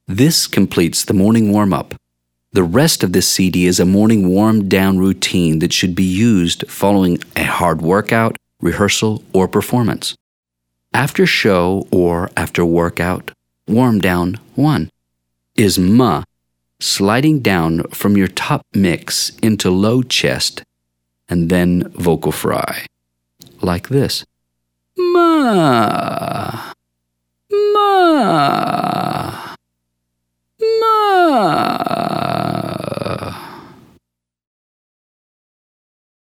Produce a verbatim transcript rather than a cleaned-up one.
This completes the morning warm-up. The rest of this C D is a morning warm-down routine that should be used following a hard workout, rehearsal, or performance. After show or after workout, warm down one is ma, sliding down from your top mix into low chest and then vocal fry, like this. Ma.